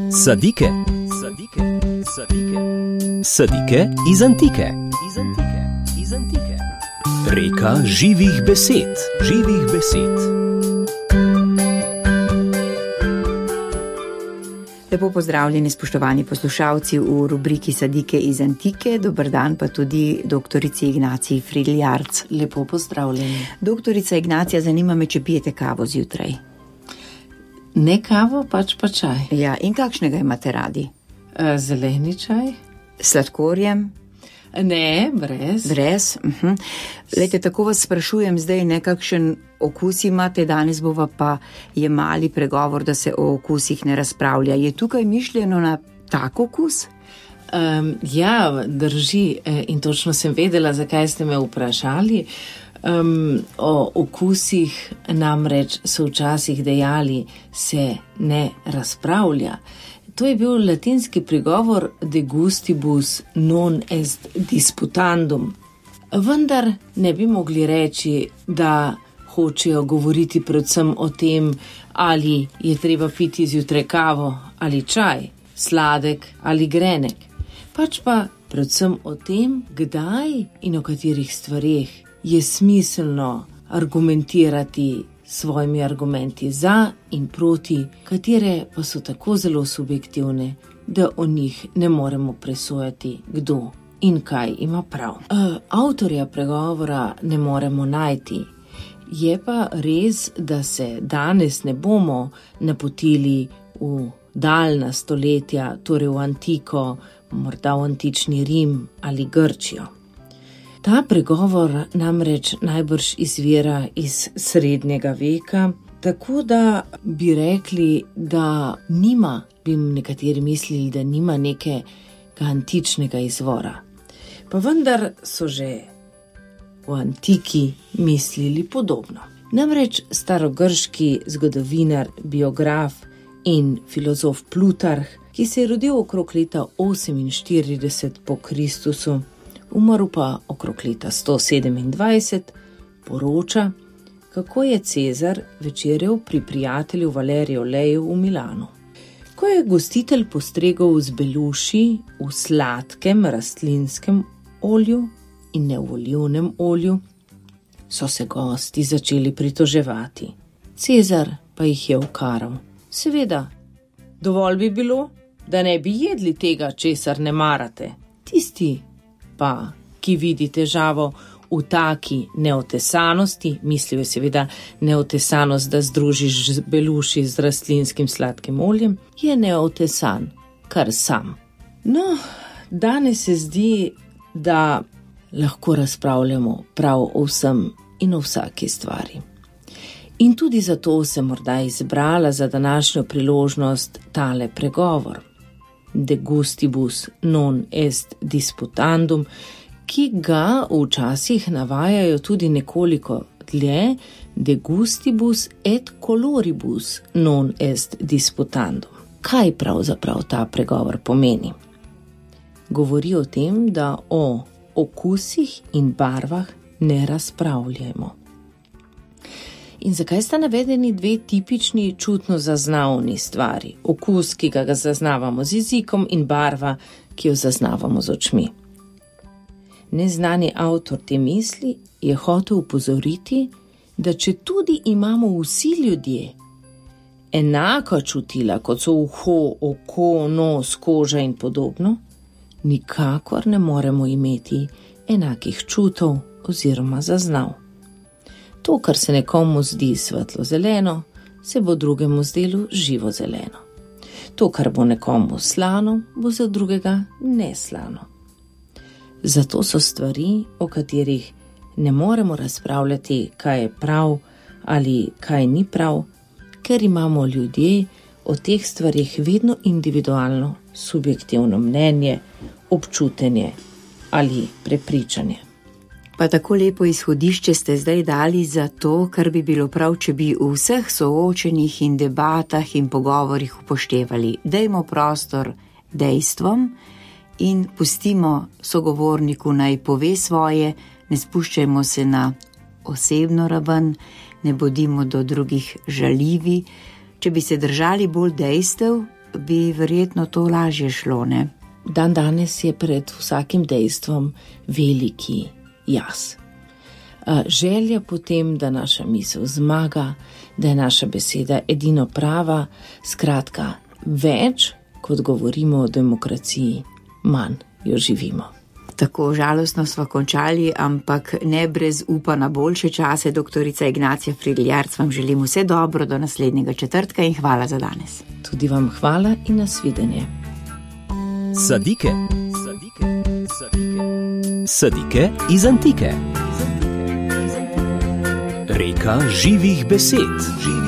Sadike. Sadike iz antike. Reka živih besed. Lepo pozdravljeni, spoštovani poslušalci v rubriki Sadike iz antike. Dober dan pa tudi doktorici Ignaciji Fridl-Jarc. Lepo pozdravljeni. Doktorica Ignacija, zanima me, če pijete kavo zjutraj. Ne kavo, pač pa čaj. Ja, in kakšnega imate radi? Zeleni čaj? S sladkorjem? Ne, brez. Brez? Lejte, tako vas sprašujem zdaj, nekakšen okus imate, danes bova pa jemali pregovor, da se o okusih ne razpravlja. Je tukaj mišljeno na tak okus? Ja, drži, in točno sem vedela, zakaj ste me vprašali. O okusih namreč so včasih dejali, se ne razpravlja. To je bil latinski pregovor de gustibus non est disputandum. Vendar ne bi mogli reči, da hočejo govoriti predvsem o tem, ali je treba piti zjutraj kavo ali čaj, sladek ali grenek. Pač pa predvsem o tem, kdaj in o katerih stvareh je smiselno argumentirati svojimi argumenti za in proti, katere pa so tako zelo subjektivne, da o njih ne moremo presojati, kdo in kaj ima prav. Avtorja pregovora ne moremo najti. Je pa res, da se danes ne bomo napotili v daljna stoletja, torej v antiko, morda v antični Rim ali Grčijo. Ta pregovor namreč najbrž izvira iz srednjega veka, tako da bi rekli, da nima, bi nekateri mislili, da nima nekega antičnega izvora. Pa vendar so že v antiki mislili podobno. Namreč starogrški zgodovinar, biograf in filozof Plutarh, ki se je rodil okrog leta 48 po Kristusu, umrl pa okrog leta 127, poroča, kako je Cezar večerjal pri prijatelju Valeriju Leju v Milanu. Ko je gostitelj postregel z beluši v sladkem rastlinskem olju in ne v olivnem olju, so se gosti začeli pritoževati. Cezar pa jih je ukaral. Seveda, dovolj bi bilo, da ne bi jedli tega, česar ne marate. Tisti pa, ki vidi težavo v taki neotesanosti, mislijo seveda neotesanost, da združiš beluši z rastlinskim sladkim oljem, je neotesan, kar sam. No, danes se zdi, da lahko razpravljamo prav o vsem in o vsaki stvari. In tudi zato se morda izbrala za današnjo priložnost tale pregovor. De gustibus non est disputandum, ki ga včasih navajajo tudi nekoliko dlje, de gustibus et coloribus non est disputandum. Kaj pravzaprav ta pregovor pomeni? Govori o tem, da o okusih in barvah ne razpravljamo. In zakaj sta navedeni dve tipični čutno zaznavni stvari? Okus, ki ga zaznavamo z jezikom, in barva, ki jo zaznavamo z očmi. Neznani avtor te misli je hotel upozoriti, da če tudi imamo vsi ljudje enaka čutila, kot so uho, oko, nos, koža in podobno, nikakor ne moremo imeti enakih čutov oziroma zaznav. To, kar se nekomu zdi svetlo zeleno, se bo drugemu zdelo živo zeleno. To, kar bo nekomu slano, bo za drugega neslano. Zato so stvari, o katerih ne moremo razpravljati, kaj je prav ali kaj ni prav, ker imamo ljudje o teh stvarih vedno individualno, subjektivno mnenje, občutenje ali prepričanje. Pa tako lepo izhodišče ste zdaj dali za to, kar bi bilo prav, če bi v vseh soočenjih in debatah in pogovorih upoštevali. Dajmo prostor dejstvom in pustimo sogovorniku naj pove svoje, ne spuščajmo se na osebno raven, ne bodimo do drugih žaljivi. Če bi se držali bolj dejstev, bi verjetno to lažje šlo, ne? Dan danes je pred vsakim dejstvom veliki jaz. Želja potem, da naša misel zmaga, da je naša beseda edino prava, skratka, več, kot govorimo o demokraciji, manj jo živimo. Tako žalostno sva končali, ampak ne brez upa na boljše čase. Doktorica Ignacija Frigl-Jarc, vam želim vse dobro do naslednjega četrtka in hvala za danes. Tudi vam hvala in nasvidenje. Sadike. Sadike iz antike. Reka živih besed.